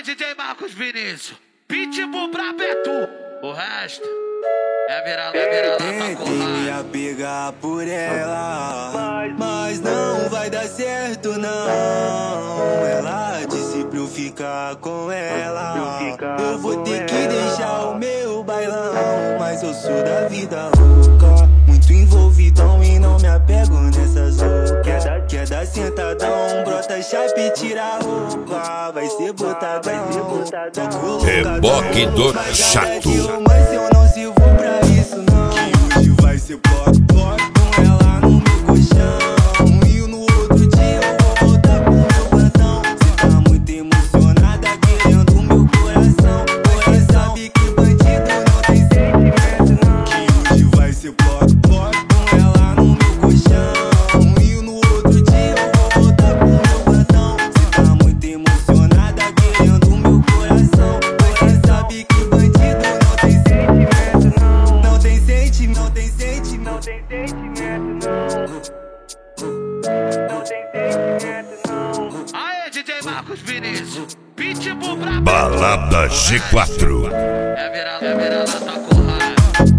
DJ Marcos Vinícius, Pitbull pra Beto, o resto é virar Tentei me apegar por ela, mas não vai dar certo não. Ela disse pra eu ficar com ela, eu vou ter que deixar o meu bailão. Mas eu sou da vida louca, muito envolvidão e não me apego nessas loucas. Quer dar sentadão, brota chapa e tira a roupa, vai ser botadão. Reboque do chato. Mas eu não sirvo pra isso não. Hoje vai ser bloco com ela no meu colchão, e no outro dia eu vou voltar pro meu plantão. Cê tá muito emocionada querendo meu coração, porém sabe que bandido não tem sentimento não. Hoje vai ser bloco com ela no meu colchão, e no outro dia eu vou voltar pro meu plantão. Cê tá muito emocionada querendo meu coração, porém sabe que bandido não tem sentimento não. Não tem sentimento, não tem sentimento, não tem sentimento não. Aê, DJ Marcos Vinícius, Pitbull pra Beto, Balada G4. é virar tá com raiva.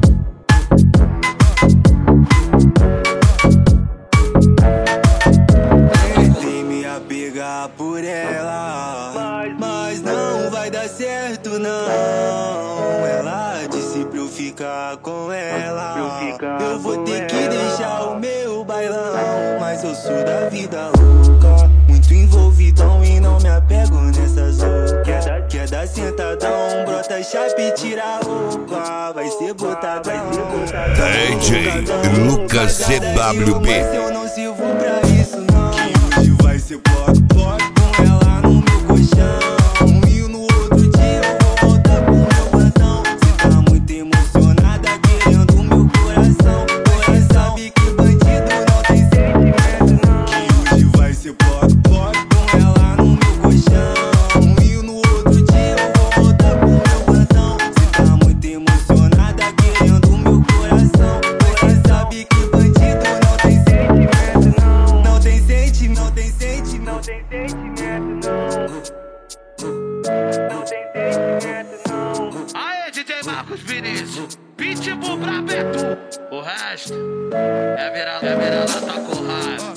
Tentei me apegar por ela, mas não vai dar certo não. Ela disse pra eu ficar com ela, eu vou ter que deixar o meu bailão. Mas eu sou da vida louca, muito envolvidão e não me apego nessas loucas. Quer dar sentadão, brota chapa e tira a roupa, vai ser botadão. DJ Lucas CWB. Mas eu não sirvo pra isso não. Hoje vai ser bloco com ela no meu colchão, e no outro dia eu vou voltar pro meu plantão. Cê tá muito emocionada querendo meu coração, porém sabe que bandido não tem sentimento não. Hoje vai ser bloco com ela no meu colchão, e no outro dia eu vou voltar pro meu plantão. Cê tá muito emocionada querendo meu coração, porém sabe que bandido não tem sentimento não. Não tem sentimento, não tem sentimento, não tem sentimento não. Não tem sentimento não. Aê, DJ Marcos Vinícius, Pitbull pra Beto, o resto é virar tá com raiva.